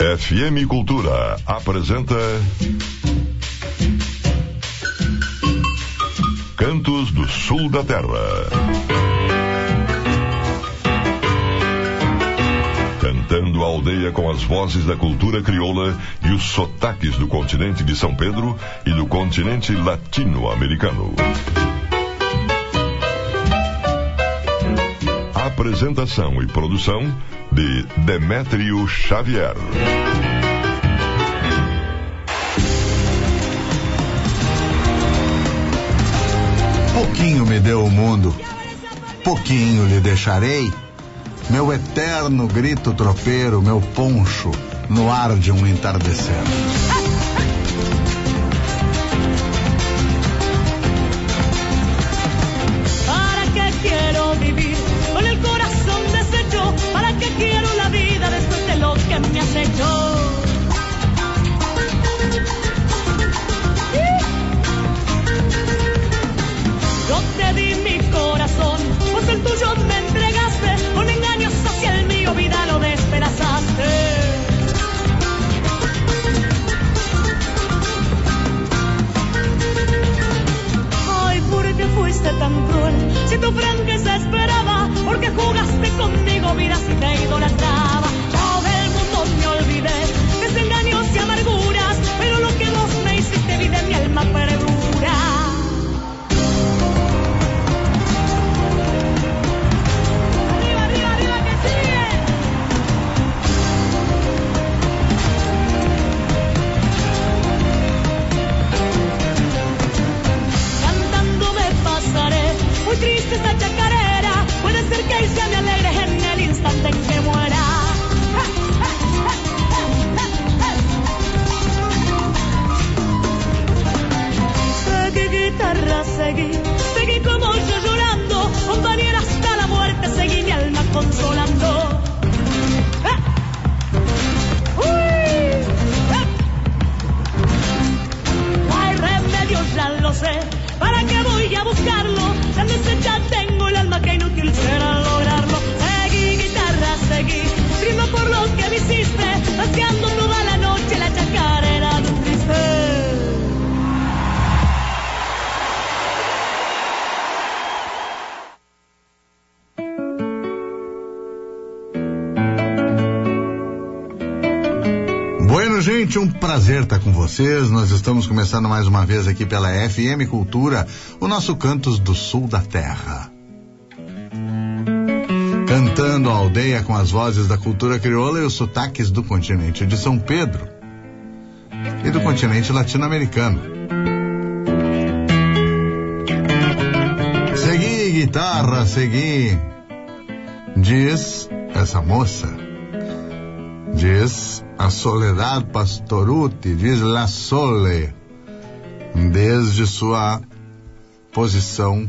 FM Cultura apresenta Cantos do Sul da Terra. Cantando a aldeia com as vozes da cultura crioula e os sotaques do continente de São Pedro e do continente latino-americano. Apresentação e produção de Demétrio Xavier. Pouquinho me deu o mundo, pouquinho lhe deixarei, meu eterno grito tropeiro, meu poncho no ar de um entardecer. ¿Para qué quiero vivir con el corazón deshecho? ¿Para qué quiero la vida después de lo que me has hecho? Yo te di mi corazón, pues el tuyo me entregaste, con engaños hacia el mío, vida lo despedazaste. Ay, ¿por qué fuiste tan cruel? Si tu franqueza esperaba, porque jugaste conmigo, vida, si te idolatraba. Yo del mundo me olvidé, desengaños y amarguras, pero lo que vos me hiciste, vida, en mi alma perdura. Muy triste esta chacarera, puede ser que ella me alegre en el instante en que muera. Seguí guitarra, seguí como yo llorando, compañera hasta la muerte, seguí mi alma consolando. No hay remedio, ya lo sé. ¿Para qué voy a buscarlo? Tan deshecha tengo el alma que inútil será lograrlo. Seguí, guitarra, seguí, brindo por lo que me hiciste, paseando toda la noche la chacarera de un triste. Bueno, gente, um prazer estar com vocês. Nós estamos começando mais uma vez aqui pela FM Cultura, o nosso Cantos do Sul da Terra. Cantando a aldeia com as vozes da cultura crioula e os sotaques do continente de São Pedro e do continente latino-americano. Segui, guitarra, segui, diz essa moça. Diz a Soledad Pastorutti, diz La Sole, desde sua posição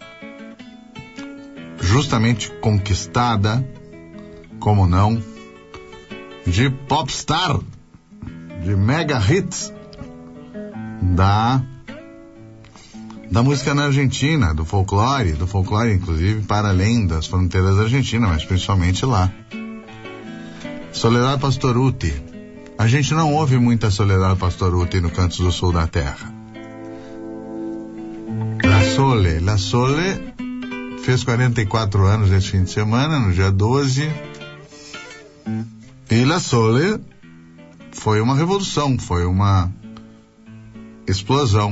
justamente conquistada, como não, de popstar, de mega hits da música na Argentina, do folclore inclusive para além das fronteiras da Argentina, mas principalmente lá. Soledad Pastorutti. A gente não ouve muita Soledad Pastorutti no Cantos do Sul da Terra. La Sole fez 44 anos esse fim de semana, no dia 12. E La Sole foi uma revolução, foi uma explosão.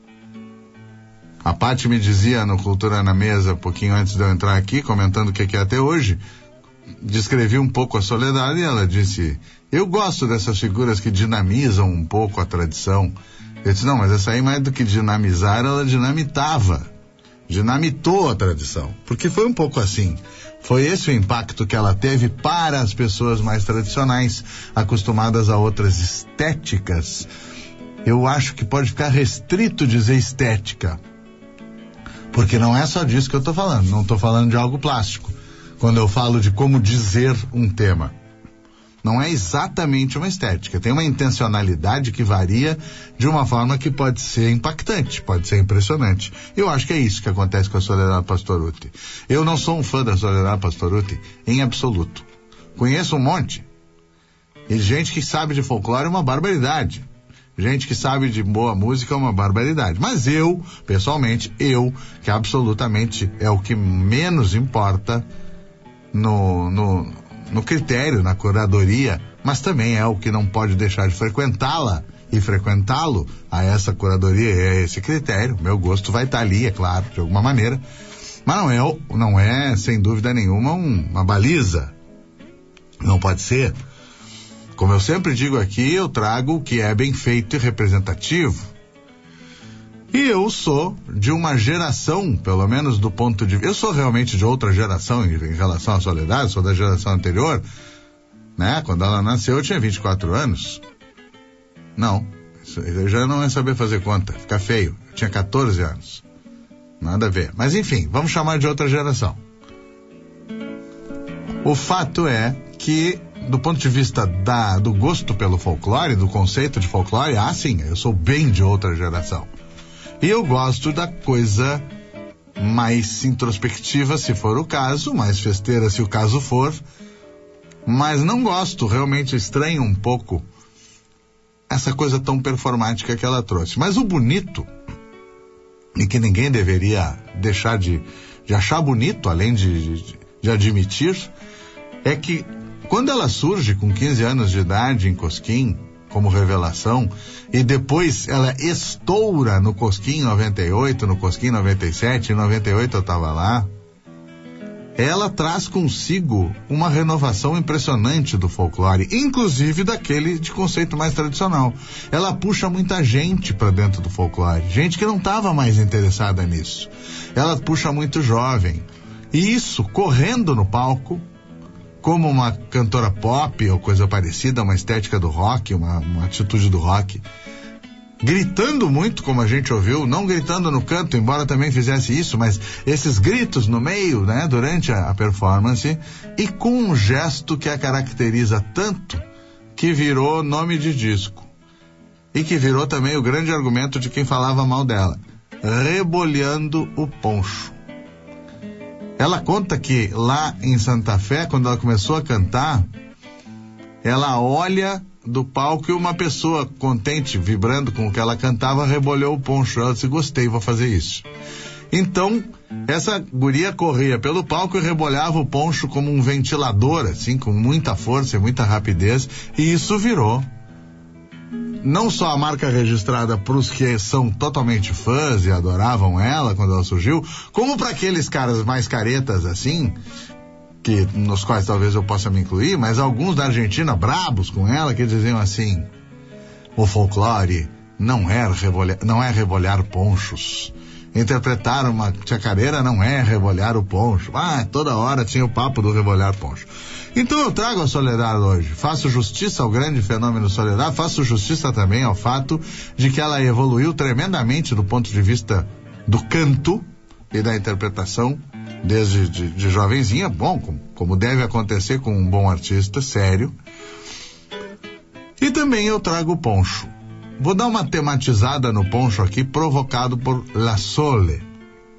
A Paty me dizia no Cultura na Mesa, pouquinho antes de eu entrar aqui, comentando o que é até hoje, descrevi um pouco a Soledad e ela disse: eu gosto dessas figuras que dinamizam um pouco a tradição. Eu disse: não, mas essa aí, mais do que dinamizar, ela dinamitou a tradição, porque foi um pouco assim. Foi esse o impacto que ela teve para as pessoas mais tradicionais, acostumadas a outras estéticas. Eu acho que pode ficar restrito dizer estética, porque não é só disso que eu estou falando, não estou falando de algo plástico. Quando eu falo de como dizer um tema, não é exatamente uma estética, tem uma intencionalidade que varia de uma forma que pode ser impactante, pode ser impressionante. Eu acho que é isso que acontece com a Soledad Pastorutti. Eu não sou um fã da Soledad Pastorutti em absoluto. Conheço um monte, E gente que sabe de folclore é uma barbaridade. Gente que sabe de boa música é uma barbaridade. Mas eu, pessoalmente, que absolutamente é o que menos importa no critério, na curadoria, mas também é o que não pode deixar de frequentá-la e frequentá-lo a essa curadoria e a esse critério. Meu gosto vai estar ali, é claro, de alguma maneira. Mas não é sem dúvida nenhuma, uma baliza. Não pode ser. Como eu sempre digo aqui, eu trago o que é bem feito e representativo. E eu sou de uma geração, pelo menos do ponto de vista... Eu sou realmente de outra geração em relação à Soledad, sou da geração anterior, né? Quando ela nasceu eu tinha 24 anos. Não, eu já não ia saber fazer conta, fica feio. Eu tinha 14 anos. Nada a ver. Mas enfim, vamos chamar de outra geração. O fato é que, do ponto de vista do gosto pelo folclore, do conceito de folclore, sim, eu sou bem de outra geração. E eu gosto da coisa mais introspectiva, se for o caso, mais festeira, se o caso for, mas não gosto, realmente estranho um pouco essa coisa tão performática que ela trouxe. Mas o bonito, e que ninguém deveria deixar de achar bonito, além de admitir, é que quando ela surge com 15 anos de idade em Cosquim, como revelação, e depois ela estoura no Cosquim 98, no Cosquim 97, em 98 eu estava lá, ela traz consigo uma renovação impressionante do folclore, inclusive daquele de conceito mais tradicional. Ela puxa muita gente para dentro do folclore, gente que não estava mais interessada nisso. Ela puxa muito jovem, e isso correndo no palco, como uma cantora pop ou coisa parecida, uma estética do rock, uma atitude do rock, gritando muito, como a gente ouviu, não gritando no canto, embora também fizesse isso, mas esses gritos no meio, né, durante a performance, e com um gesto que a caracteriza tanto que virou nome de disco, e que virou também o grande argumento de quem falava mal dela: rebolhando o poncho. Ela conta que lá em Santa Fé, quando ela começou a cantar, ela olha do palco e uma pessoa contente, vibrando com o que ela cantava, rebolhou o poncho. Ela disse: gostei, vou fazer isso. Então, essa guria corria pelo palco e rebolhava o poncho como um ventilador, assim, com muita força e muita rapidez, e isso virou não só a marca registrada para os que são totalmente fãs e adoravam ela quando ela surgiu, como para aqueles caras mais caretas assim, nos quais talvez eu possa me incluir, mas alguns da Argentina brabos com ela, que diziam assim: o folclore não é rebolhar ponchos. Interpretar uma chacareira não é rebolhar o poncho. Toda hora tinha o papo do rebolhar poncho. Então eu trago a Soledad hoje, faço justiça ao grande fenômeno Soledad, faço justiça também ao fato de que ela evoluiu tremendamente do ponto de vista do canto e da interpretação desde de jovenzinha, bom, como deve acontecer com um bom artista, sério. E também eu trago o poncho. Vou dar uma tematizada no poncho aqui, provocado por La Sole.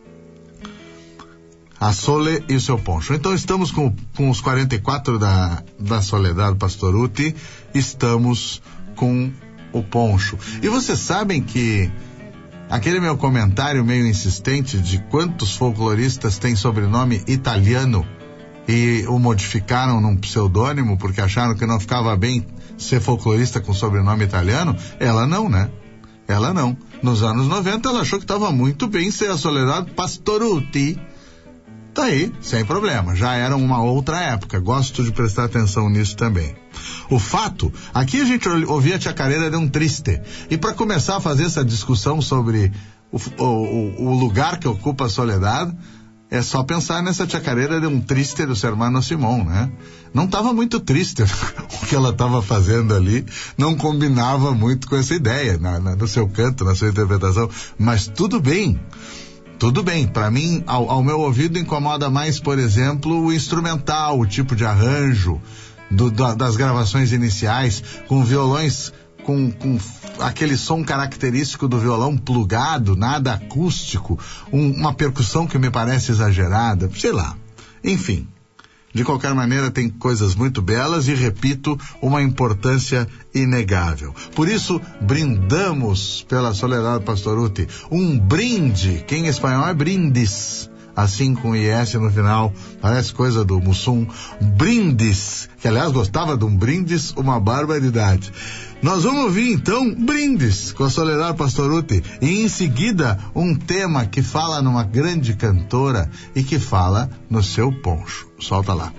A Sole e o seu poncho. Então estamos com os 44 da Soledad Pastorutti, estamos com o poncho. E vocês sabem que aquele meu comentário meio insistente de quantos folcloristas têm sobrenome italiano e o modificaram num pseudônimo porque acharam que não ficava bem ser folclorista com sobrenome italiano, ela não, né? Ela não. Nos anos 90 ela achou que estava muito bem ser a Soledad Pastorutti. Tá aí, sem problema, já era uma outra época, gosto de prestar atenção nisso também. O fato, aqui a gente ouvia a chacareira de um triste, e para começar a fazer essa discussão sobre o lugar que ocupa a Soledad, é só pensar nessa chacareira de um triste do Hermano Simón, né? Não estava muito triste o que ela estava fazendo ali, não combinava muito com essa ideia, no seu canto, na sua interpretação, mas tudo bem. Tudo bem, para mim, ao meu ouvido incomoda mais, por exemplo, o instrumental, o tipo de arranjo das gravações iniciais, com violões, com aquele som característico do violão plugado, nada acústico, uma percussão que me parece exagerada, sei lá. Enfim, De qualquer maneira, tem coisas muito belas e, repito, uma importância inegável. Por isso, brindamos pela Soledad Pastorutti. Um brinde, que em espanhol é brindis, assim com IS no final, parece coisa do Mussum. Brindis, que aliás gostava de um brindis, uma barbaridade. Nós vamos ouvir então Brindis com a Soledad Pastorutti e em seguida um tema que fala numa grande cantora e que fala no seu poncho. Solta lá.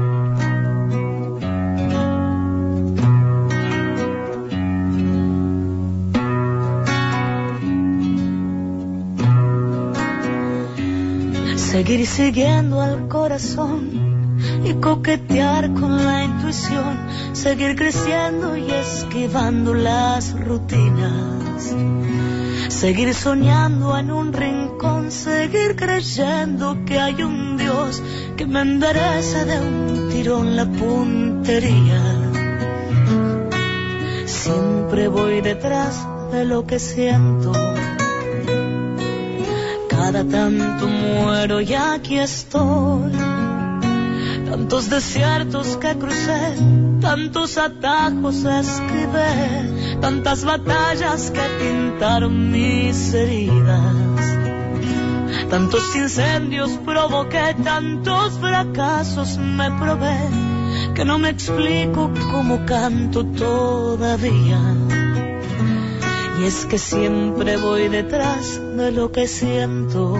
Seguir siguiendo al corazón y coquetear con la intuición, seguir creciendo y esquivando las rutinas, seguir soñando en un rincón, seguir creyendo que hay un Dios que me endereza de un tirón la puntería. Siempre voy detrás de lo que siento, cada tanto muero y aquí estoy. Tantos desiertos que crucé, tantos atajos esquivé, tantas batallas que pintaron mis heridas, tantos incendios provoqué, tantos fracasos me probé, que no me explico cómo canto todavía. Y es que siempre voy detrás de lo que siento,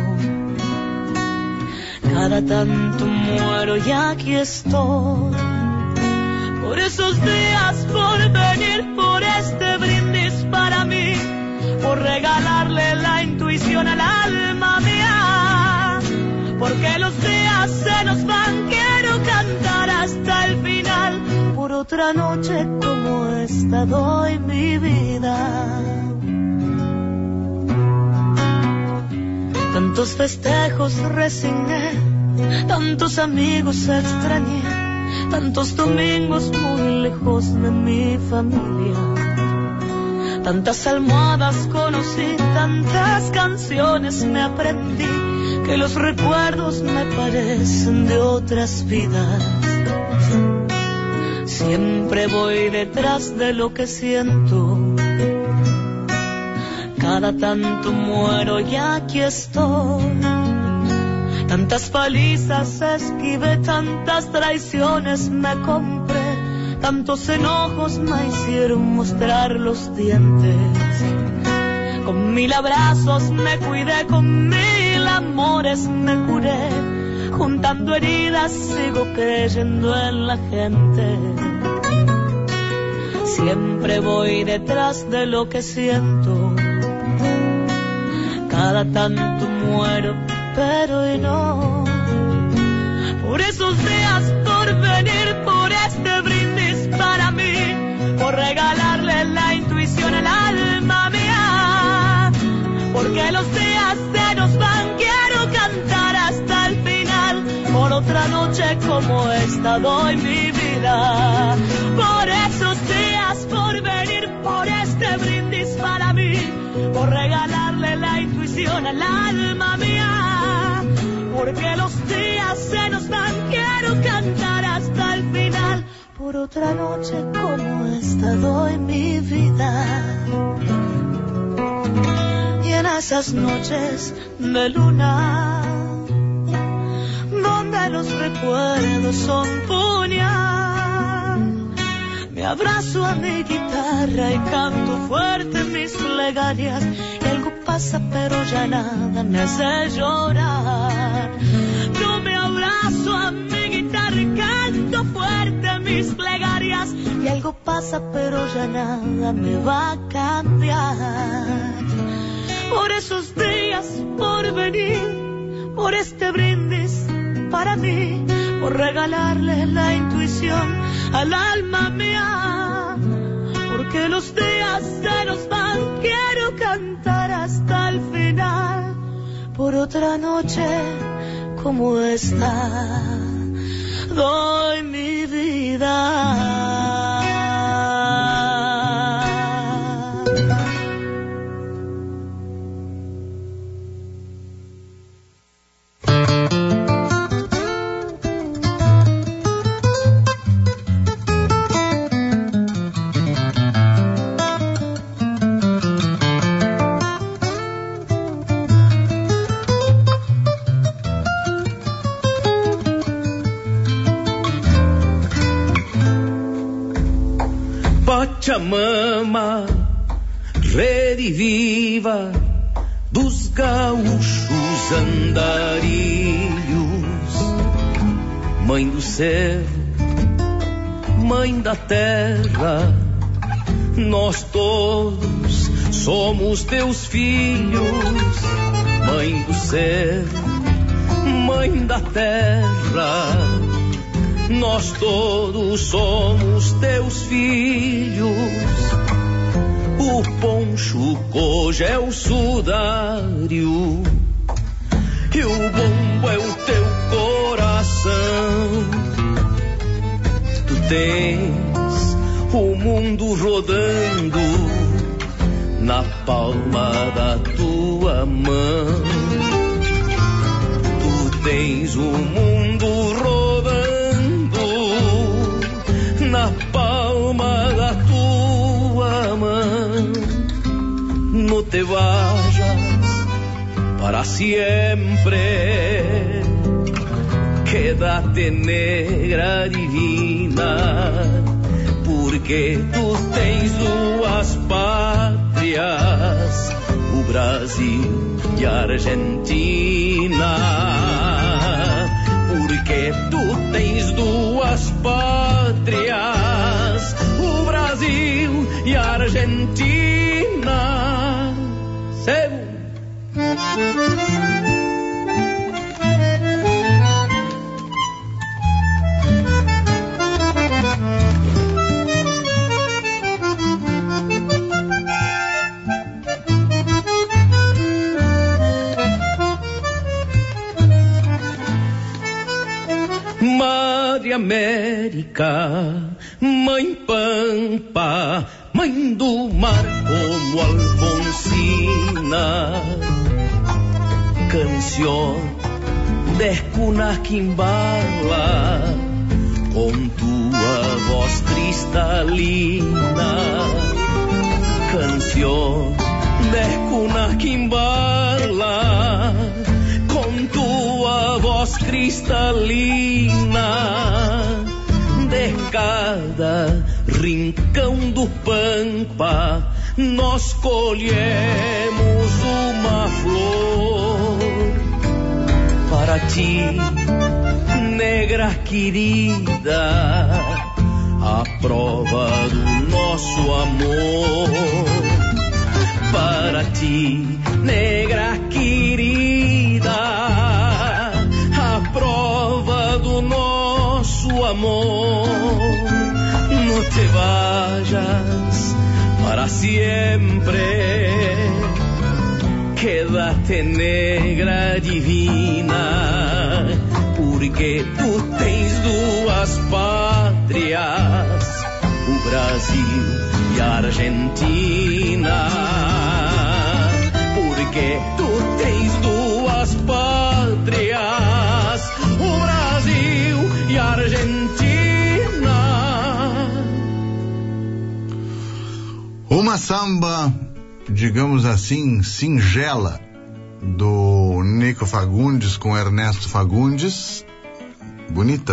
cada tanto muero y aquí estoy. Por esos días, por venir, por este brindis para mí, por regalarle la intuición al alma mía. Porque los días se nos van, quiero cantar hasta el final. Por otra noche como esta doy mi vida. Tantos festejos resigné, tantos amigos extrañé, tantos domingos muy lejos de mi familia, tantas almohadas conocí, tantas canciones me aprendí, que los recuerdos me parecen de otras vidas. Siempre voy detrás de lo que siento, cada tanto muero y aquí estoy. Tantas palizas esquivé, tantas traiciones me compré, tantos enojos me hicieron mostrar los dientes. Con 1000 abrazos me cuidé, con 1000 amores me curé, juntando heridas sigo creyendo en la gente. Siempre voy detrás de lo que siento, cada tanto muero, pero hoy no. Por esos días, por venir, por este brindis para mí, por regalarle la intuición al alma mía. Porque los días se nos van, quiero cantar hasta el final. Por otra noche como esta doy mi vida. Por esos días, por venir, por este brindis para mí, por regalarle la intuición al alma mía. Porque los días se nos van, quiero cantar hasta el final. Por otra noche como esta doy mi vida. Y en esas noches de luna, donde los recuerdos son puñal, me abrazo a mi guitarra y canto fuerte mis plegarias. Y algo pasa pero ya nada me hace llorar. Yo me abrazo a mi guitarra y canto fuerte mis plegarias. Y algo pasa pero ya nada me va a cambiar. Por esos días, por venir, por este brindis para mí, por regalarle la intuición al alma mía. Porque los días se nos van, quiero cantar hasta el final. Por otra noche como esta doy mi vida. Pachamama, rede viva dos gaúchos andarilhos, Mãe do céu, Mãe da terra, nós todos somos teus filhos. Mãe do céu, Mãe da terra, nós todos somos teus filhos. O poncho coja é o sudário e o bombo é o teu coração. Tu tens o mundo rodando na palma da tua mão. Tu tens o mundo rodando na palma da tua mão. No te vayas para siempre, quédate negra divina, porque tu tens duas pátrias, o Brasil e a Argentina. Porque tu tens duas pátrias, o Brasil e a Argentina. Seu. Madre América, Mãe Pampa, Mãe do mar como Alfonsina, canción de cuna quimbala, com tua voz cristalina, canción de cuna quimbala, com tua voz cristalina, de cada rincão do Pampa nós colhemos uma flor para ti, negra querida, a prova do nosso amor. Para ti, negra querida, a prova do nosso amor. No te vayas para siempre, quédate negra divina, porque tu tens duas pátrias, o Brasil e a Argentina. Porque tu tens duas pátrias, o Brasil e a Argentina. Uma samba, digamos assim, singela, do Nico Fagundes com Ernesto Fagundes. Bonita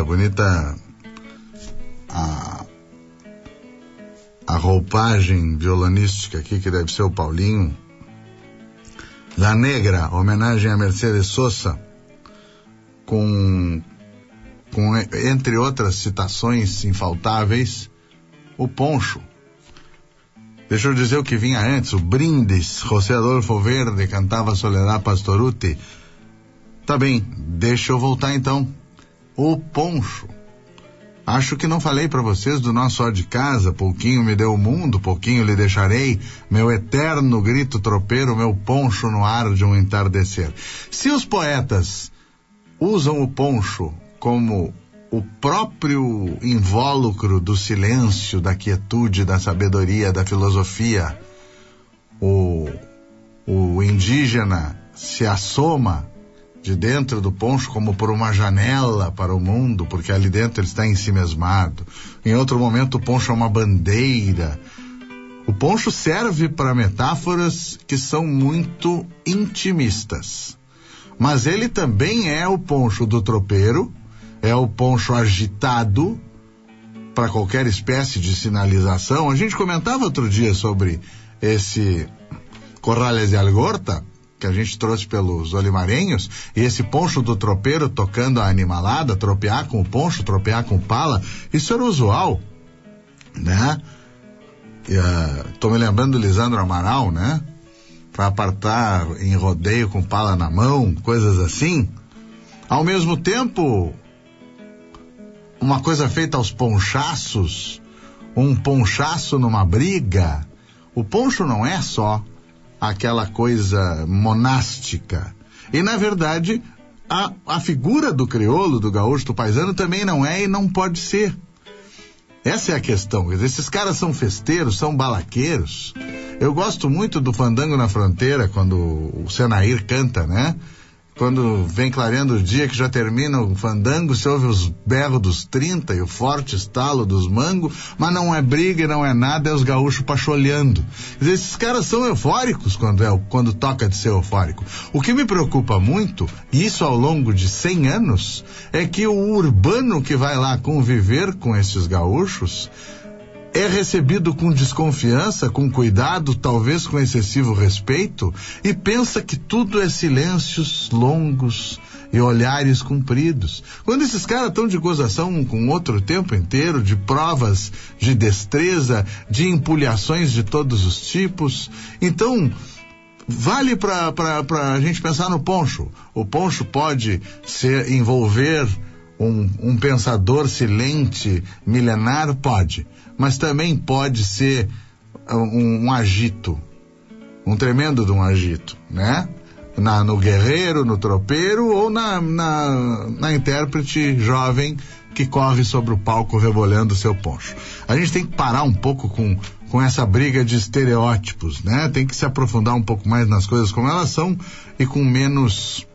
a roupagem violonística aqui, que deve ser o Paulinho. La Negra, homenagem a Mercedes Sosa, com entre outras citações infaltáveis, o Poncho. Deixa eu dizer o que vinha antes, o Brindis, José Adolfo Verde cantava Soledad Pastorutti. Tá bem, deixa eu voltar então. O Poncho. Acho que não falei para vocês do nosso ó de casa, pouquinho me deu o mundo, pouquinho lhe deixarei, meu eterno grito tropeiro, meu poncho no ar de um entardecer. Se os poetas usam o poncho como o próprio invólucro do silêncio, da quietude, da sabedoria, da filosofia, o indígena se assoma de dentro do poncho como por uma janela para o mundo, porque ali dentro ele está ensimesmado. Em outro momento o poncho é uma bandeira. O poncho serve para metáforas que são muito intimistas, mas ele também é o poncho do tropeiro, é o poncho agitado, para qualquer espécie de sinalização. A gente comentava outro dia sobre esse Corrales de Algorta, que a gente trouxe pelos olimarenhos, e esse poncho do tropeiro tocando a animalada, tropear com o poncho, tropear com pala, isso era usual, né? Tô me lembrando do Lisandro Amaral, né? Para apartar em rodeio com pala na mão, coisas assim. Ao mesmo tempo, uma coisa feita aos ponchaços, um ponchaço numa briga. O poncho não é só aquela coisa monástica. E, na verdade, a figura do crioulo, do gaúcho, do paisano, também não é e não pode ser. Essa é a questão. Esses caras são festeiros, são balaqueiros. Eu gosto muito do Fandango na Fronteira, quando o Senair canta, né? Quando vem clareando o dia, que já termina o fandango, se ouve os berros dos 30 e o forte estalo dos mangos, mas não é briga e não é nada, é os gaúchos pacholhando. Esses caras são eufóricos quando toca de ser eufórico. O que me preocupa muito, e isso ao longo de 100 anos, é que o urbano que vai lá conviver com esses gaúchos é recebido com desconfiança, com cuidado, talvez com excessivo respeito, e pensa que tudo é silêncios longos e olhares compridos. Quando esses caras estão de gozação um com outro o tempo inteiro, de provas de destreza, de empulhações de todos os tipos, então vale para a gente pensar no poncho. O poncho pode envolver um pensador silente, milenar, pode. Mas também pode ser um agito, um tremendo de um agito, né? No guerreiro, no tropeiro ou na intérprete jovem que corre sobre o palco rebolhando seu poncho. A gente tem que parar um pouco com essa briga de estereótipos, né? Tem que se aprofundar um pouco mais nas coisas como elas são e com menos,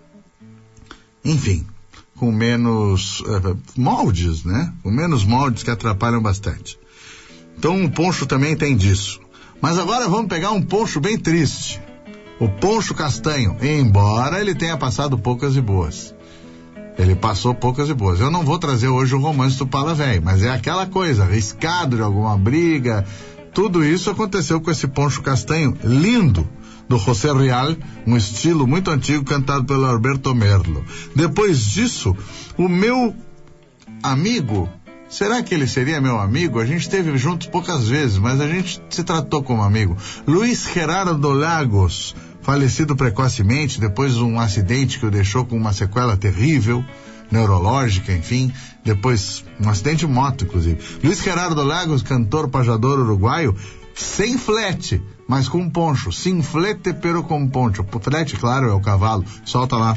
enfim, com menos moldes, né? Com menos moldes que atrapalham bastante. Então o poncho também tem disso. Mas agora vamos pegar um poncho bem triste. O poncho castanho, embora ele tenha passado poucas e boas. Ele passou poucas e boas. Eu não vou trazer hoje o romance do Pala Véi, mas é aquela coisa, arriscado de alguma briga. Tudo isso aconteceu com esse poncho castanho lindo do José Rial, um estilo muito antigo cantado pelo Alberto Merlo. Depois disso, o meu amigo, será que ele seria meu amigo? A gente esteve juntos poucas vezes, mas a gente se tratou como amigo. Luiz Gerardo Lagos, falecido precocemente depois de um acidente que o deixou com uma sequela terrível, neurológica, enfim, depois um acidente de moto, inclusive. Luiz Gerardo Lagos, cantor pajador uruguaio, sem flete, mas com poncho. Sin flete, pero com poncho. O flete, claro, é o cavalo. Solta lá.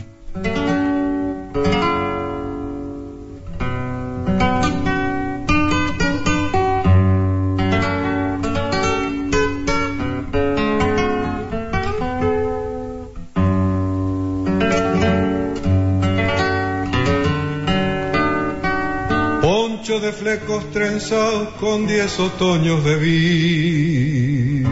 De flecos trenzados con 10 otoños de vida,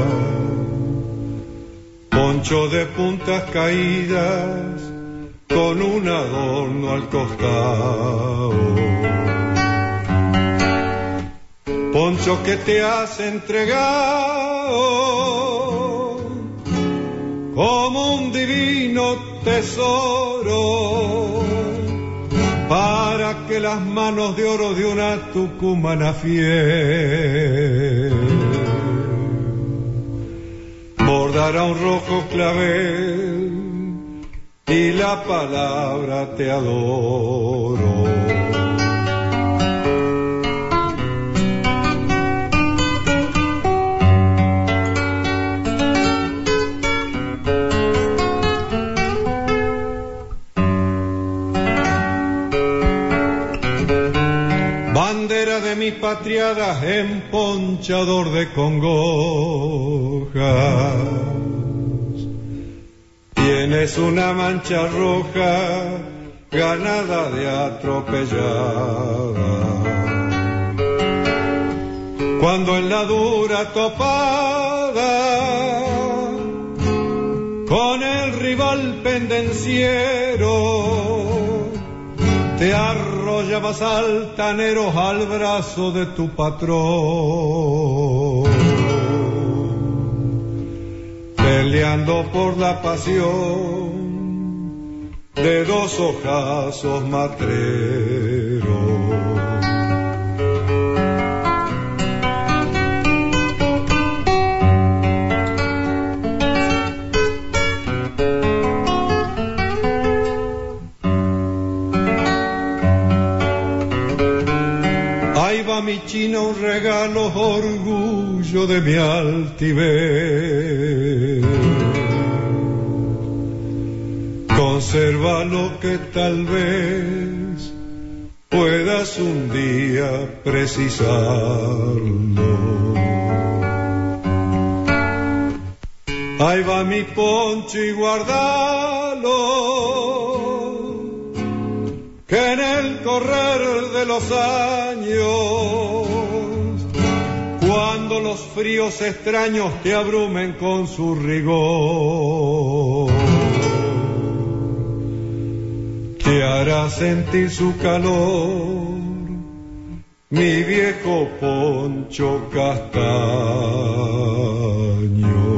poncho de puntas caídas con un adorno al costado, poncho que te has entregado como un divino tesoro para que las manos de oro de una tucumana fiel bordará un rojo clavel y la palabra te adoro. Bandera de mis patriadas, emponchador de congojas, tienes una mancha roja ganada de atropellada. Cuando en la dura topada con el rival pendenciero te arroja no llamas altaneros al brazo de tu patrón, peleando por la pasión de dos ojazos matreros. Ahí va mi china, un regalo, orgullo de mi altivez. Conserva lo que tal vez puedas un día precisarlo. Ahí va mi poncho y guardalo, que en el correr de los años, cuando los fríos extraños te abrumen con su rigor, te hará sentir su calor, mi viejo poncho castaño.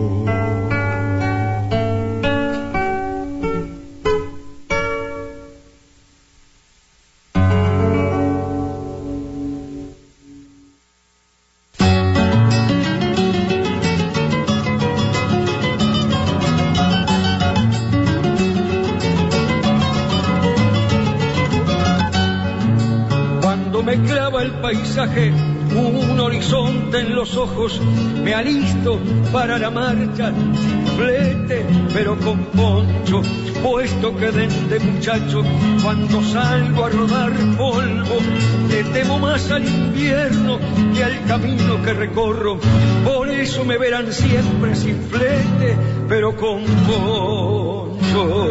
Paisaje, un horizonte en los ojos, me alisto para la marcha, sin flete, pero con poncho, puesto que desde muchacho, cuando salgo a rodar polvo, le temo más al invierno que al camino que recorro, por eso me verán siempre sin flete, pero con poncho.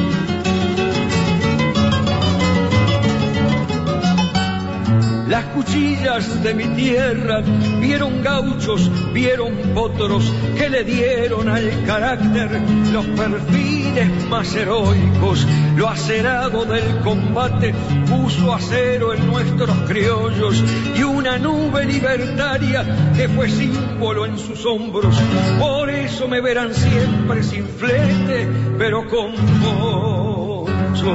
Las cuchillas de mi tierra vieron gauchos, vieron potros que le dieron al carácter los perfiles más heroicos. Lo acerado del combate puso acero en nuestros criollos y una nube libertaria que fue símbolo en sus hombros. Por eso me verán siempre sin flete, pero con poncho.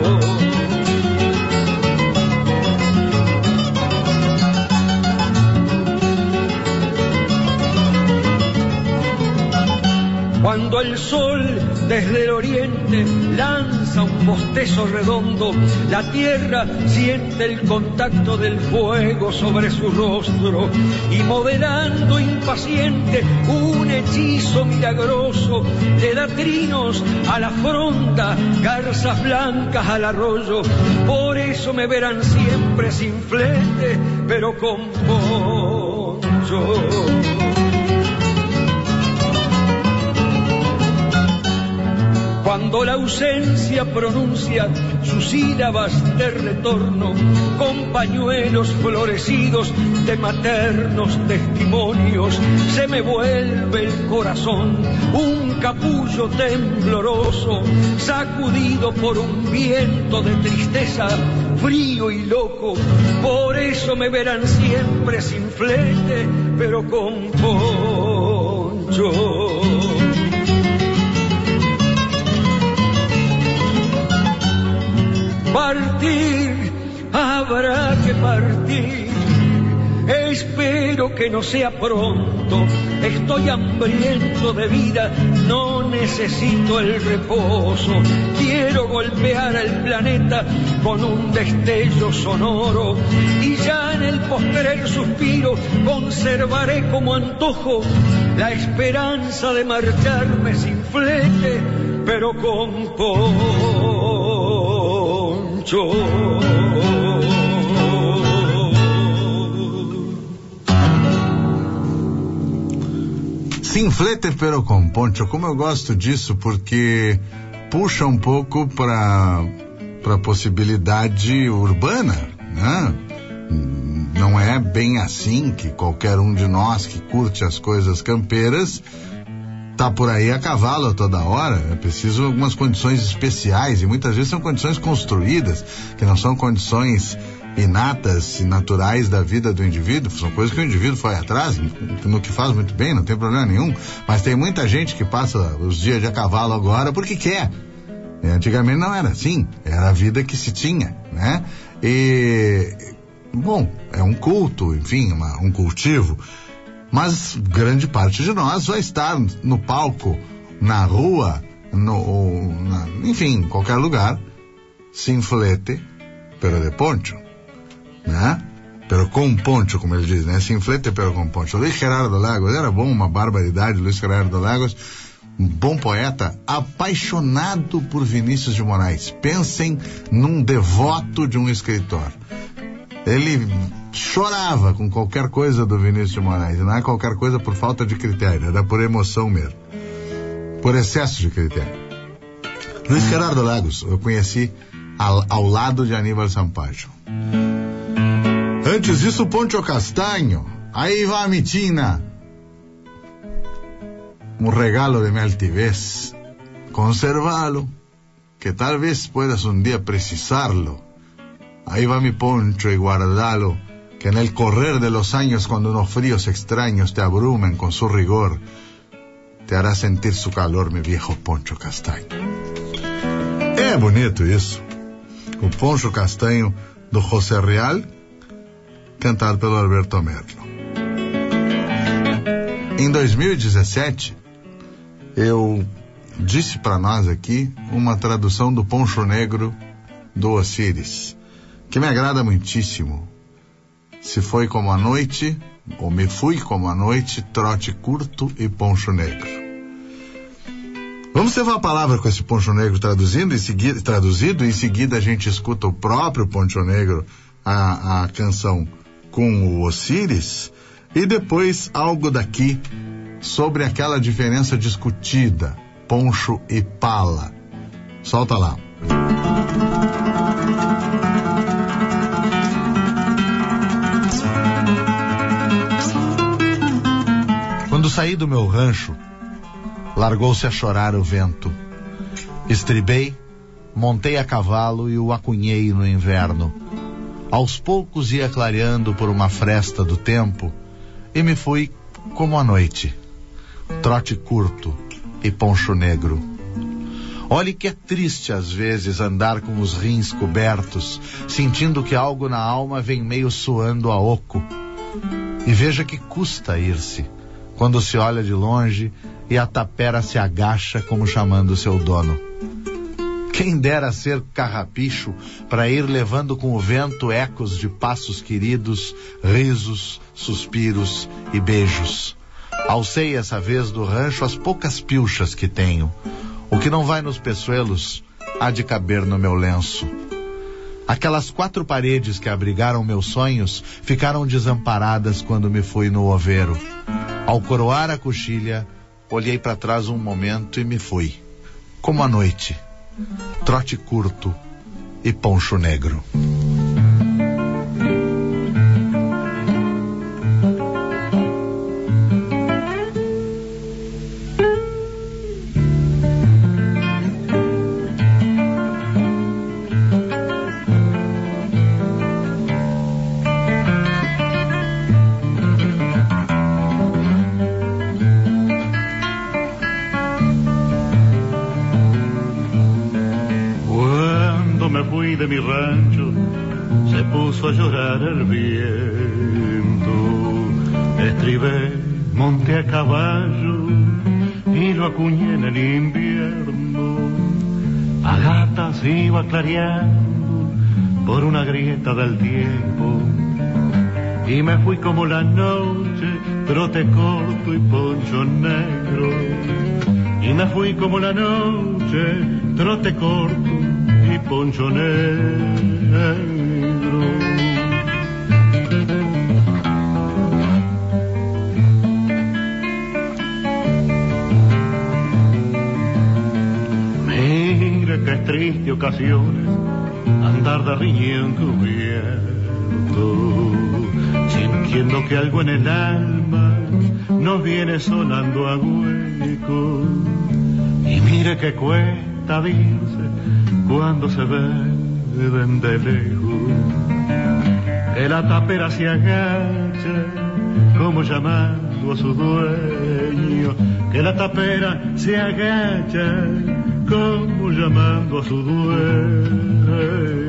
Cuando el sol desde el oriente lanza un bostezo redondo, la tierra siente el contacto del fuego sobre su rostro y modelando impaciente un hechizo milagroso le da trinos a la fronda, garzas blancas al arroyo. Por eso me verán siempre sin flete, pero con poncho. Cuando la ausencia pronuncia sus sílabas de retorno, con pañuelos florecidos de maternos testimonios, se me vuelve el corazón un capullo tembloroso, sacudido por un viento de tristeza frío y loco. Por eso me verán siempre sin flete, pero con poncho. Partir, habrá que partir, espero que no sea pronto, estoy hambriento de vida, no necesito el reposo, quiero golpear al planeta con un destello sonoro y ya en el postrer suspiro conservaré como antojo la esperanza de marcharme sin flete, pero con poncho. Sem flete, pero com poncho. Como eu gosto disso, porque puxa um pouco para a possibilidade urbana, né? Não é bem assim que qualquer um de nós que curte as coisas campeiras tá por aí a cavalo toda hora. É preciso algumas condições especiais, e muitas vezes são condições construídas, que não são condições inatas e naturais da vida do indivíduo, são coisas que o indivíduo foi atrás, no que faz muito bem, não tem problema nenhum, mas tem muita gente que passa os dias de a cavalo agora porque quer. E antigamente não era assim, era a vida que se tinha, né? E, bom, é um culto, enfim, um cultivo, mas grande parte de nós vai estar no palco, na rua, enfim, em qualquer lugar, sin flete, pero de poncho, né? Pero com poncho, como ele diz, né? Sin flete, pero com poncho. Luiz Gerardo Lagos, era bom, uma barbaridade, Luiz Gerardo Lagos, um bom poeta, apaixonado por Vinícius de Moraes. Pensem num devoto de um escritor. Ele chorava com qualquer coisa do Vinícius de Moraes, não é qualquer coisa por falta de critério, era por emoção mesmo, por excesso de critério. Luiz Gerardo Lagos, eu conheci ao lado de Aníbal Sampaio. Antes disso, Poncho Castaño, aí vai a Mitina, un regalo de mi altivez, conservalo, que tal vez puedas un día precisarlo. Ahí va mi poncho y guardalo, que en el correr de los años, cuando unos fríos extraños te abrumen con su rigor, te hará sentir su calor, mi viejo Poncho Castaño. É bonito isso. O Poncho Castaño do José Real, cantado pelo Alberto Merlo. Em 2017, eu disse para nós aqui uma tradução do Poncho Negro do Osíris, que me agrada muitíssimo. Se foi como a noite, ou me fui como a noite, trote curto e poncho negro. Vamos levar a palavra com esse Poncho Negro traduzido, em seguida a gente escuta o próprio Poncho Negro, a canção com o Osíris, e depois algo daqui sobre aquela diferença discutida, poncho e pala. Solta lá. Quando saí do meu rancho, largou-se a chorar o vento. Estribei, montei a cavalo e o acunhei no inverno. Aos poucos ia clareando por uma fresta do tempo e me fui como a noite, trote curto e poncho negro. Olhe que é triste às vezes andar com os rins cobertos, sentindo que algo na alma vem meio suando a oco. E veja que custa ir-se, quando se olha de longe e a tapera se agacha como chamando seu dono. Quem dera ser carrapicho para ir levando com o vento ecos de passos queridos, risos, suspiros e beijos. Alcei essa vez do rancho as poucas pilchas que tenho. O que não vai nos peçoelos há de caber no meu lenço. Aquelas 4 paredes que abrigaram meus sonhos ficaram desamparadas quando me fui no oveiro. Ao coroar a coxilha, olhei para trás um momento e me fui, como a noite, trote curto e poncho negro. De mi rancho se puso a llorar el viento. Estribé, monté a caballo y lo acuñé en el invierno. A gatas iba clareando por una grieta del tiempo y me fui como la noche, trote corto y poncho negro. Y me fui como la noche, trote corto y poncho negro. Mira que triste ocasiones andar de riñón cubierto, sintiendo que algo en el alma nos viene sonando a hueco. Y mire que cuesta, dice, cuando se ven de lejos, que la tapera se agacha como llamando a su dueño, que la tapera se agacha como llamando a su dueño.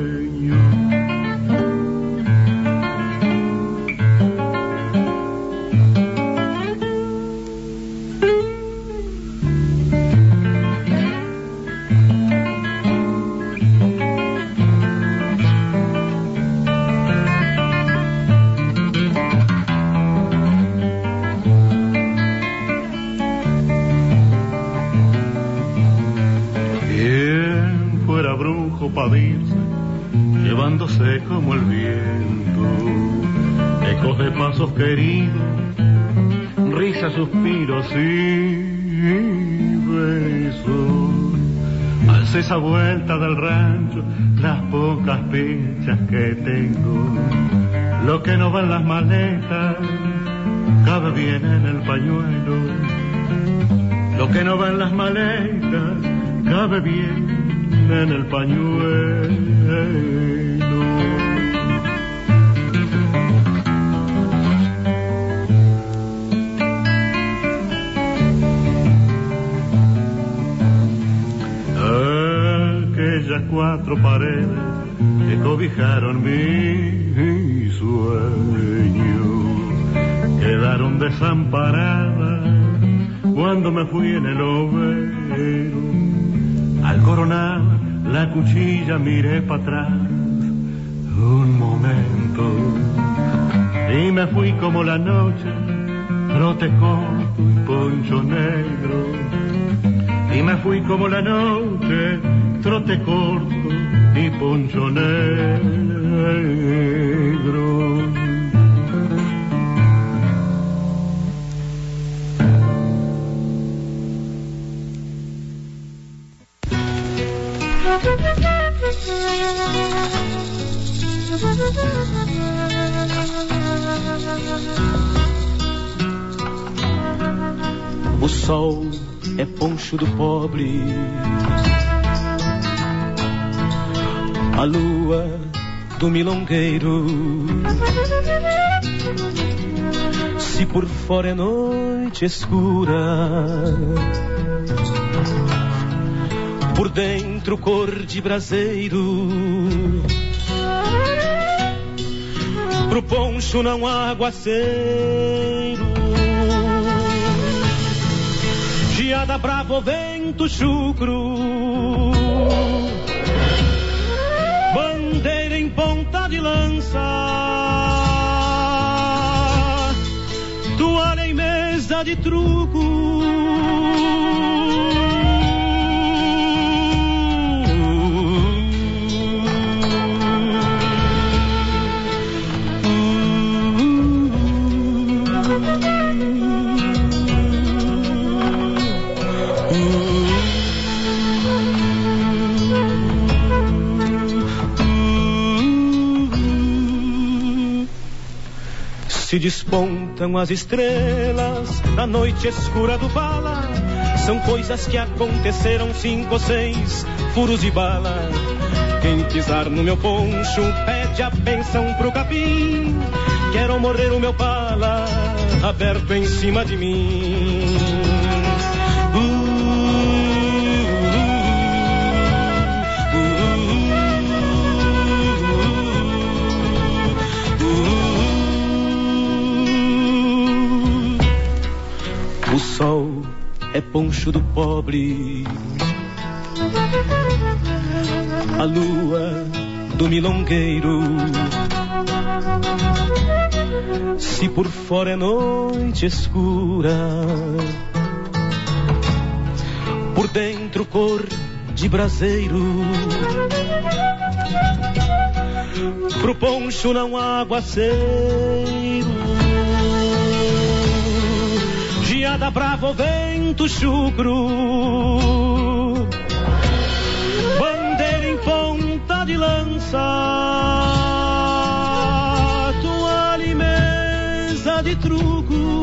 Llevándose como el viento, ecos de pasos queridos, risas, suspiros y besos. Alce esa vuelta del rancho, las pocas pinchas que tengo, lo que no va en las maletas, cabe bien en el pañuelo. Lo que no va en las maletas, cabe bien en el pañuelo. Aquellas cuatro paredes que cobijaron mi sueño quedaron desamparadas cuando me fui en el overo. Al coronar la cuchilla miré para atrás un momento y me fui como la noche, trote corto y poncho negro. Y me fui como la noche, trote corto y poncho negro. O sol é poncho do pobre, a lua do milongueiro. Se por fora é noite escura, por dentro cor de braseiro. Pro poncho não há aguaceiro, geada brava, vento chucro, bandeira em ponta de lança, toalha em mesa de truco. Se despontam as estrelas na noite escura do bala. São coisas que aconteceram, 5 ou 6 furos de bala. Quem pisar no meu poncho pede a bênção pro capim. Quero morrer o meu bala aberto em cima de mim. O sol é poncho do pobre, a lua do milongueiro. Se por fora é noite escura, por dentro cor de braseiro. Pro poncho não há aguaceiro, geada brava, vento chucro, bandeira em ponta de lança, toalha e mesa de truco.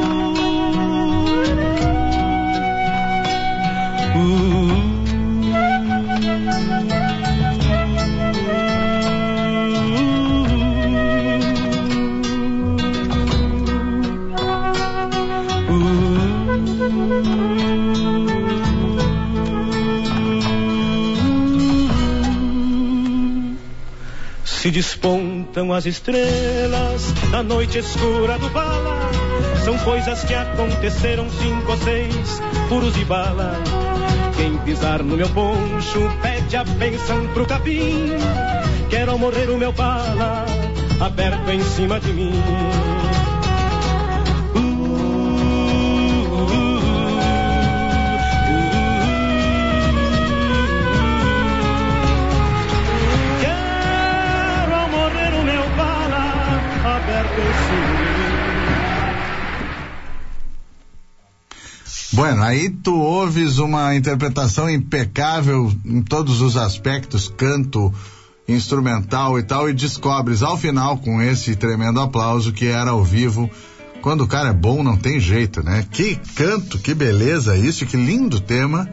Se despontam as estrelas na noite escura do bala. São coisas que aconteceram, 5 ou 6 furos de bala. Quem pisar no meu poncho pede a bênção pro capim. Quero morrer o meu bala aberto em cima de mim. Bueno, aí tu ouves uma interpretação impecável em todos os aspectos, canto, instrumental e tal, e descobres ao final, com esse tremendo aplauso, que era ao vivo. Quando o cara é bom, não tem jeito, né? Que canto, que beleza isso, que lindo tema.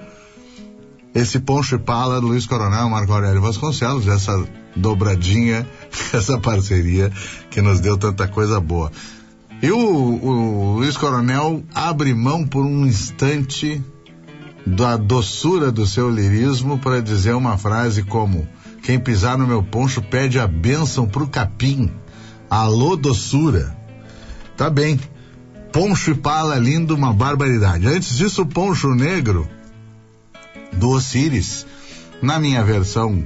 Esse Poncho e Pala do Luiz Coronel, Marco Aurélio Vasconcelos, essa dobradinha, essa parceria que nos deu tanta coisa boa. E o Luiz Coronel abre mão por um instante da doçura do seu lirismo para dizer uma frase como: quem pisar no meu poncho pede a bênção pro capim. Alô, doçura. Tá bem. Poncho e Pala lindo, uma barbaridade. Antes disso, o Poncho Negro do Osíris, na minha versão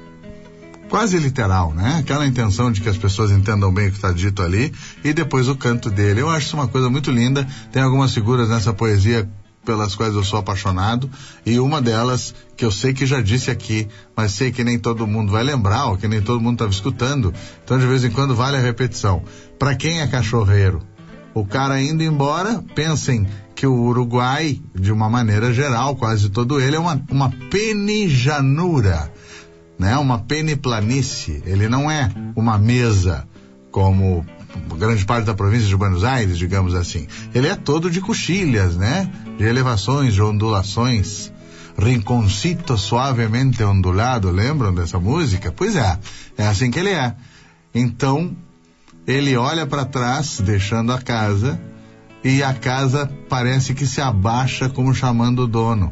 quase literal, né? Aquela intenção de que as pessoas entendam bem o que está dito ali, e depois o canto dele. Eu acho isso uma coisa muito linda. Tem algumas figuras nessa poesia pelas quais eu sou apaixonado, e uma delas que eu sei que já disse aqui, mas sei que nem todo mundo vai lembrar, ou que nem todo mundo estava escutando, então de vez em quando vale a repetição. Para quem é cachorreiro, o cara indo embora, pensem que o Uruguai, de uma maneira geral, quase todo ele, é uma penijanura, né? Uma peniplanície. Ele não é uma mesa como grande parte da província de Buenos Aires, digamos assim. Ele é todo de coxilhas, né? De elevações, de ondulações. Rinconcito suavemente ondulado, lembram dessa música? Pois é assim que ele é. Então, ele olha para trás, deixando a casa, e a casa parece que se abaixa como chamando o dono.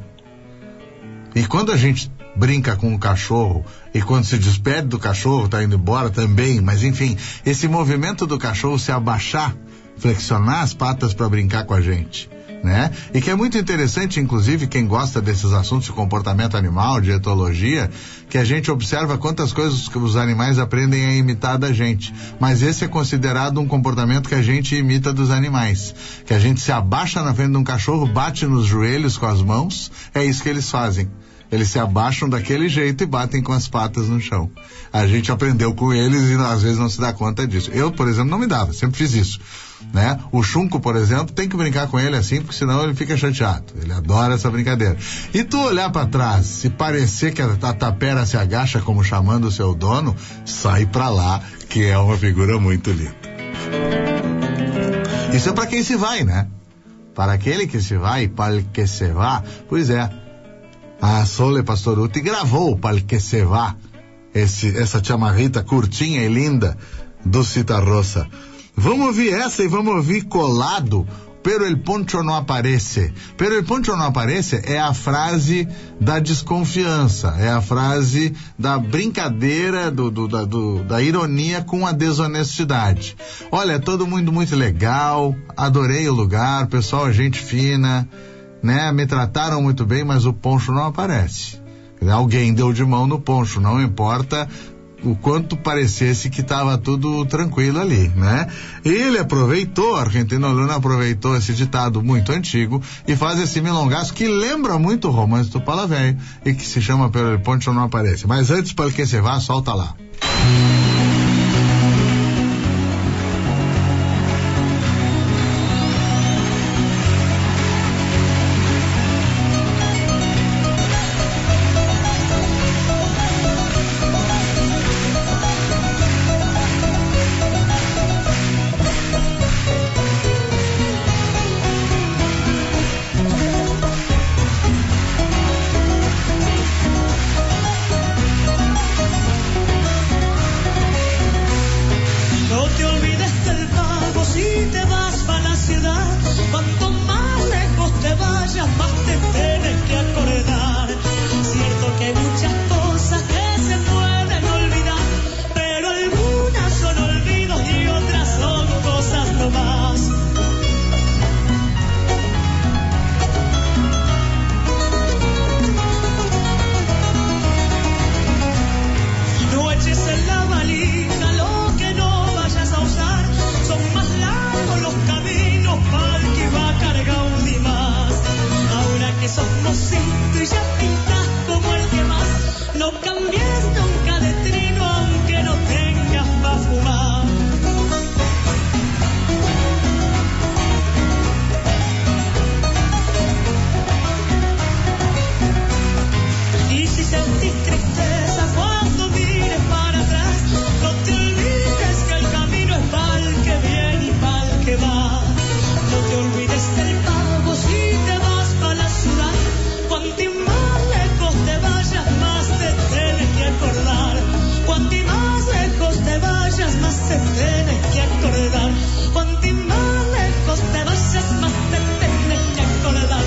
E quando a gente brinca com o cachorro, e quando se despede do cachorro, tá indo embora também, mas enfim, esse movimento do cachorro se abaixar, flexionar as patas para brincar com a gente, né? E que é muito interessante, inclusive, quem gosta desses assuntos de comportamento animal, de etologia, que a gente observa quantas coisas que os animais aprendem a imitar da gente, mas esse é considerado um comportamento que a gente imita dos animais, que a gente se abaixa na frente de um cachorro, bate nos joelhos com as mãos, é isso que eles fazem. Eles se abaixam daquele jeito e batem com as patas no chão. A gente aprendeu com eles e às vezes não se dá conta disso. Eu, por exemplo, não me dava, sempre fiz isso, né? O Chunco, por exemplo, tem que brincar com ele assim, porque senão ele fica chateado. Ele adora essa brincadeira. E tu olhar para trás, se parecer que a tapera se agacha como chamando o seu dono, sai pra lá, que é uma figura muito linda. Isso é para quem se vai, né? Para aquele que se vai, para o que se vá, pois é. A Sole Pastorutti gravou para que se vá essa chamarrita curtinha e linda do Citarrosa. Vamos ouvir essa e vamos ouvir colado Pero el poncho no aparece. Pero el poncho no aparece é a frase da desconfiança, é a frase da brincadeira, da ironia com a desonestidade. Olha, todo mundo muito legal, adorei o lugar, pessoal, gente fina, né? Me trataram muito bem, mas o poncho não aparece. Alguém deu de mão no poncho, não importa o quanto parecesse que estava tudo tranquilo ali, né? Ele aproveitou, Argentino Luna aproveitou esse ditado muito antigo e faz esse milongaço que lembra muito o romance do Pala Velho e que se chama Pero el poncho não aparece. Mas antes, para que você vá, solta lá. te vas para la ciudad, cuanto más lejos te vayas, más te tienes que acordar. Cierto que hay muchas cosas que se pueden olvidar, pero algunas son olvidos y otras son cosas nomás. No eches en la valija lo que no vayas a usar, son más largos los caminos para el que va cargado de más. Ahora que sos mocito y ya pintas como el que más, no cambies nunca de trino aunque no tengas pa' fumar. Y si sentís tristeza cuando mires para atrás, no te olvides que el camino es pa'l que viene y pa'l que va. No te olvides del pago si te vas pa' la ciudad, cuanto más lejos te vayas, más te tienes que acordar. Cuanto más lejos te vayas, más te tienes que acordar. Cuanto más lejos te vayas, más te tienes que acordar.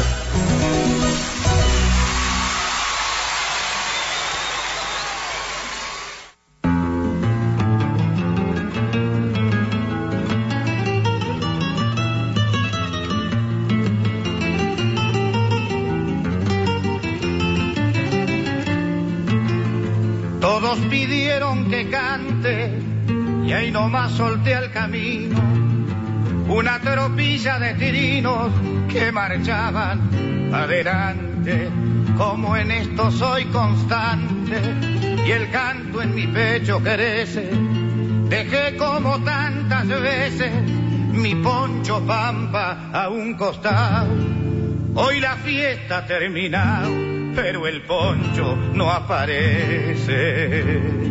Todos pidieron que cante y ahí nomás solté al camino una tropilla de tirinos que marchaban adelante. Como en esto soy constante y el canto en mi pecho crece, dejé como tantas veces mi poncho pampa a un costado. Hoy la fiesta ha terminado, pero el poncho no aparece.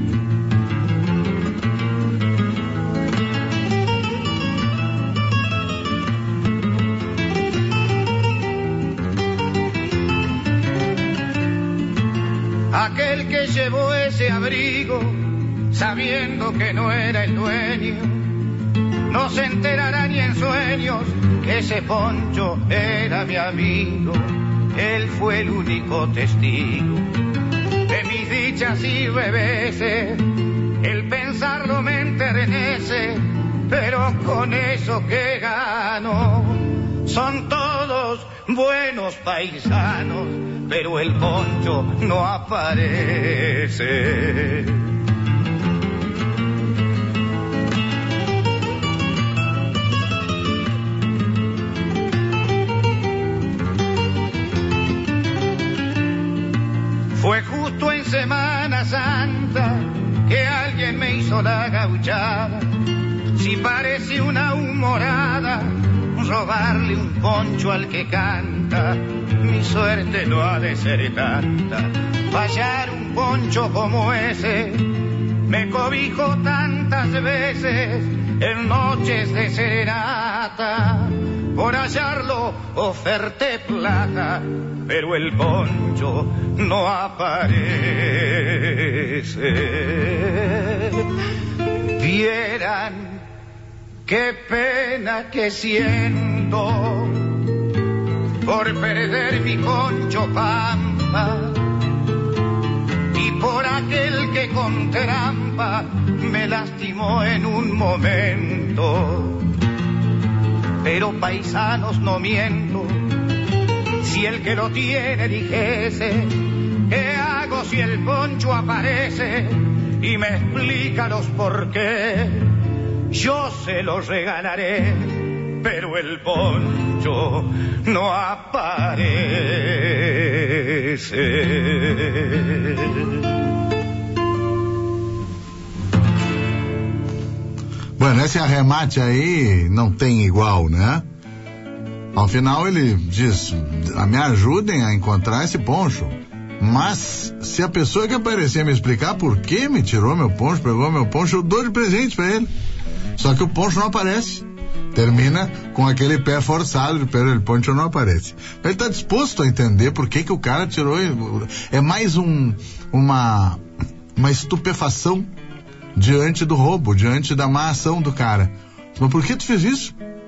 Aquel que llevó ese abrigo, sabiendo que no era el dueño, no se enterará ni en sueños que ese poncho era mi amigo. Él fue el único testigo de mis dichas y reveses. El pensarlo me enternece, pero con eso que gano. Son todos buenos paisanos, pero el poncho no aparece. Fue justo en Semana Santa que alguien me hizo la gauchada. Si parece una humorada robarle un poncho al que canta, mi suerte no ha de ser tanta. Fallar un poncho como ese me cobijo tantas veces en noches de serenata. Por hallarlo oferté plata, pero el poncho no aparece. Vieran qué pena que siento por perder mi poncho pampa y por aquel que con trampa me lastimó en un momento. Pero paisanos, no miento, si el que lo tiene dijese, ¿qué hago si el poncho aparece y me explica los por qué? Yo se los regalaré, pero el poncho no aparece. Bueno, esse arremate aí não tem igual, né? Ao final ele diz, me ajudem a encontrar esse poncho. Mas se a pessoa que aparecer me explicar por que me tirou meu poncho, pegou meu poncho, eu dou de presente pra ele. Só que o poncho não aparece. Termina com aquele pé forçado, o poncho não aparece. Ele tá disposto a entender por que o cara tirou. É mais uma estupefação diante do roubo, diante da má ação do cara. Mas por que tu fez isso?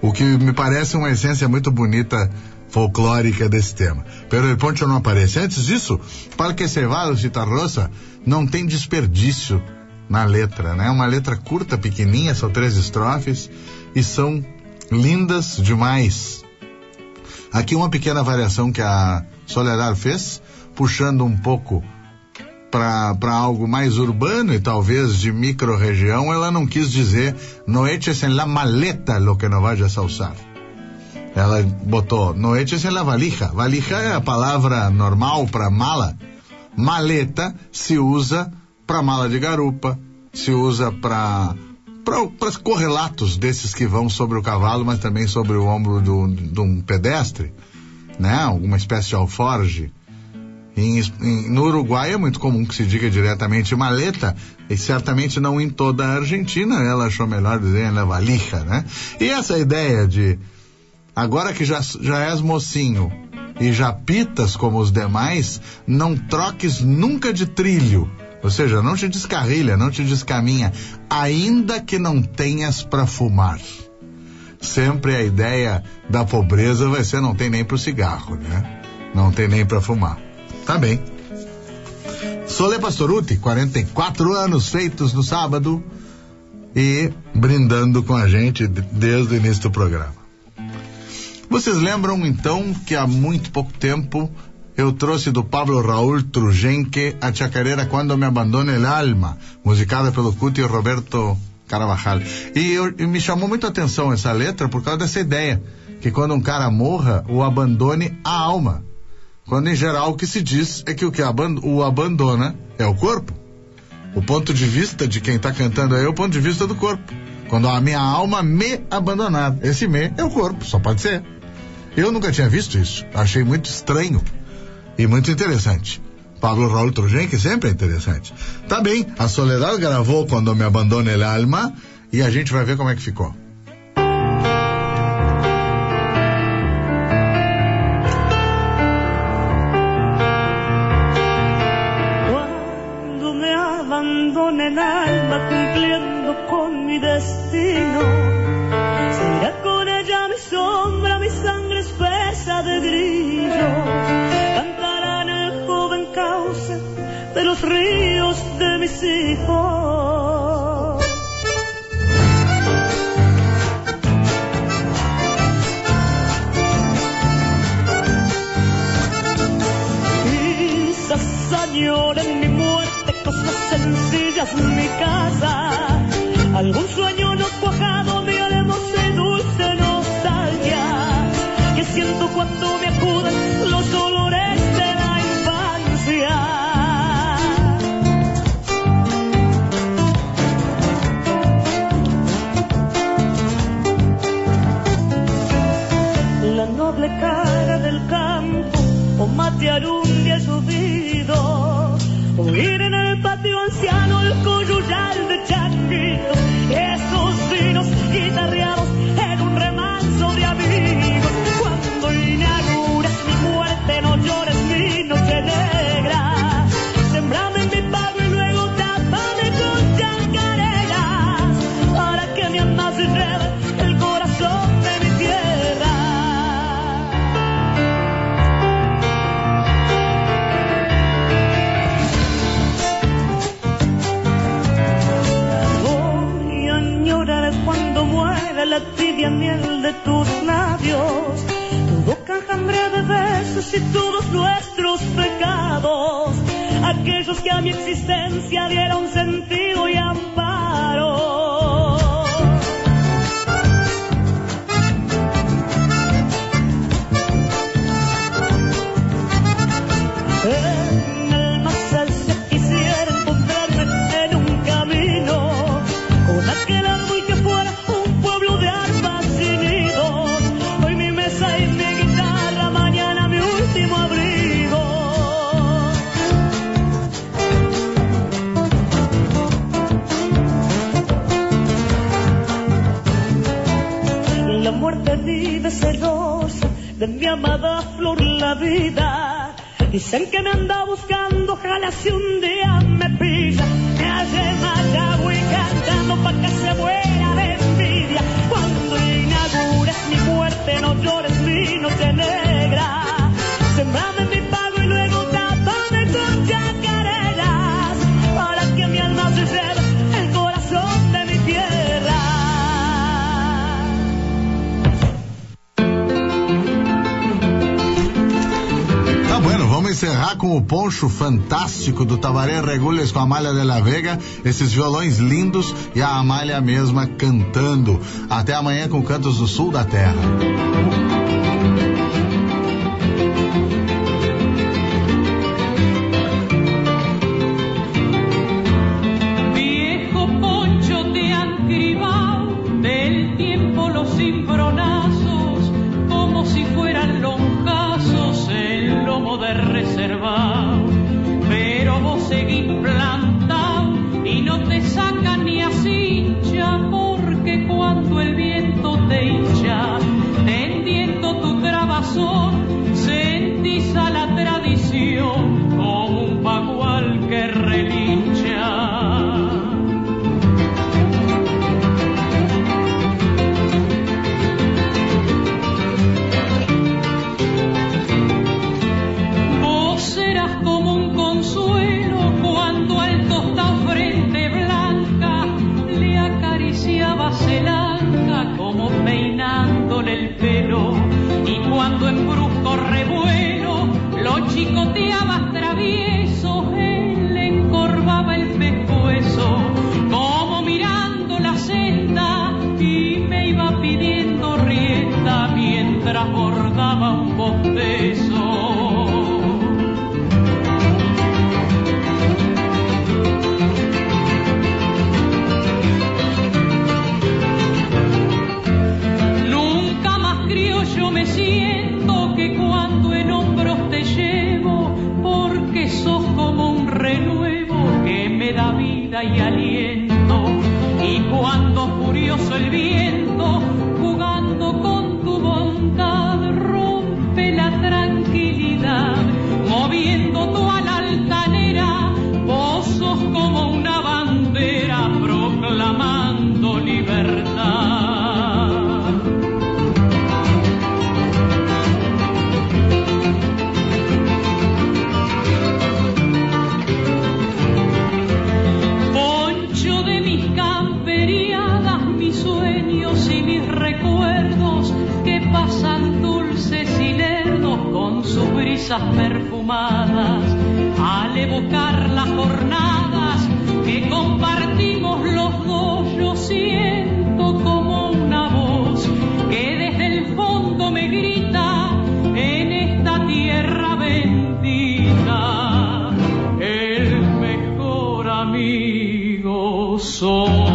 O que me parece uma essência muito bonita, folclórica desse tema. Pero el poncho não aparece. Antes disso, Parque Cevado, Citarrosa, não tem desperdício na letra, né? Uma letra curta, pequenininha, são 3 estrofes e são lindas demais. Aqui uma pequena variação que a Soledad fez, puxando um pouco para algo mais urbano e talvez de micro-região. Ela não quis dizer no eches en la maleta lo que no vayas a usar. Ela botou no eches en la valija. Valija é a palavra normal para mala. Maleta se usa para mala de garupa, se usa para correlatos desses que vão sobre o cavalo, mas também sobre o ombro de um pedestre, né? Alguma espécie de alforge. No Uruguai é muito comum que se diga diretamente maleta, e certamente não em toda a Argentina. Ela achou melhor dizer na valija, né? E essa ideia de agora que já és mocinho e já pitas como os demais, não troques nunca de trilho. Ou seja, não te descarrilha, não te descaminha, ainda que não tenhas para fumar. Sempre a ideia da pobreza vai ser não tem nem pro cigarro, né? Não tem nem para fumar. Tá bem. Solé Pastorutti, 44 anos feitos no sábado e brindando com a gente desde o início do programa. Vocês lembram então que há muito pouco tempo eu trouxe do Pablo Raúl Trujenque a chacarera Quando Me Abandona el Alma, musicada pelo Cuti e Roberto Carvajal. E me chamou muito a atenção essa letra por causa dessa ideia, que quando um cara morra, o abandone a alma. Quando em geral o que se diz é que o que o abandona é o corpo. O ponto de vista de quem está cantando aí é o ponto de vista do corpo. Quando a minha alma me abandonar, esse me é o corpo, só pode ser. Eu nunca tinha visto isso, achei muito estranho e muito interessante. Pablo Raúl Trujenque sempre é interessante. Tá bem, a Soledad gravou Quando Me Abandona el Alma e a gente vai ver como é que ficou. Cuando me abandone el alma cumpliendo con mi destino, será con ella mi sombra, mi sangre espesa de grillos, cantarán el joven cauce de los ríos de mis hijos. Quizás añoren mi muerte, cosas sencillas, mi casa, algún sueño no cuajado, mi alma de dulce nostalgia, que siento cuando me acuden los olores de la infancia. La noble cara del campo, o matear un día llovido, oír en el patio anciano el coyuyal de changuitos, esos vinos guitarreados en un remanso de amigos. Cuando inauguras mi muerte, no llores mi noche negra, sembrame en mi pago y luego tápame con chacareras, para que mi alma se lleve el corazón de mi tierra. Voy a añorar cuando muera la tibia miel de tus labios, tu boca enjambre de besos y todos nuestros pecados, aquellos que a mi existencia dieron sentido y amparo. En el más allá quisiera encontrarme en un camino con aquel árbol que fuera un pueblo de arpas y nidos. Hoy mi mesa y mi guitarra, mañana mi último abrigo. La muerte vive celosa de mi amada flor la vida. Dicen que me anda buscando, ojalá si un día me pilla, me hace Mayagüe cantando pa' que se muera de envidia. Cuando inaugures encerrar com o poncho fantástico do Tabaré Regules com a Amália de la Vega, esses violões lindos e a Amália mesma cantando. Até amanhã com Cantos do Sul da Terra. Pero vos seguís plantado y no te sacan ni a cincha, porque cuando el viento te hincha, tendiendo tu trabazón, sentís a la tradición como un bagual que relincha. Como peinándole el pelo, y cuando en brusco revuelo lo chicoteabas travieso, él le encorvaba el pescuezo como mirando la senda y me iba pidiendo rienda mientras bordaba un bostezo. Yo me siento que cuando en hombros te llevo, porque sos como un renuevo que me da vida y aliento. Y cuando furioso el viento, jugando con tu bondad, rompe la tranquilidad, moviendo tu ala altanera, vos sos como una bandera proclamando libertad. Pasan dulces y lerdos con sus brisas perfumadas al evocar las jornadas que compartimos los dos. Yo siento como una voz que desde el fondo me grita en esta tierra bendita, el mejor amigo soy.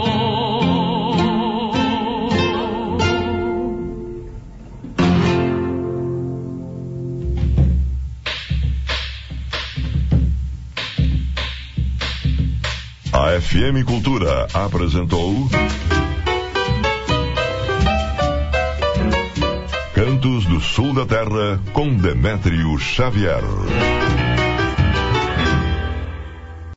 A FM Cultura apresentou Cantos do Sul da Terra com Demétrio Xavier.